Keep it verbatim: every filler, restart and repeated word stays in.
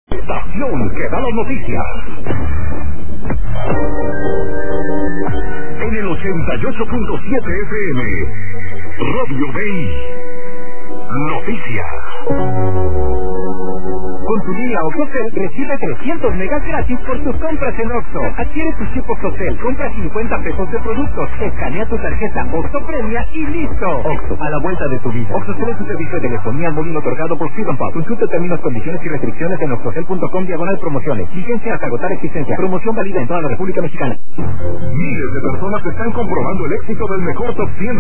Estación que da las noticias. En el ochenta y ocho punto siete F M, Radio Bay Noticias. Con tu línea Oxocel recibe trescientos megas gratis por tus compras en Oxxo. Adquiere tu chip Oxocel, compra cincuenta pesos de productos, escanea tu tarjeta Oxxo Premia y listo. Oxxo, a la vuelta de tu vida. Oxxocel es un servicio de telefonía móvil otorgado por Freedom Pop. Consulta términos, condiciones y restricciones en oxocel punto com diagonal promociones. Vigencia hasta agotar existencia. Promoción válida en toda la República Mexicana. Miles de personas están comprobando el éxito del mejor Top cien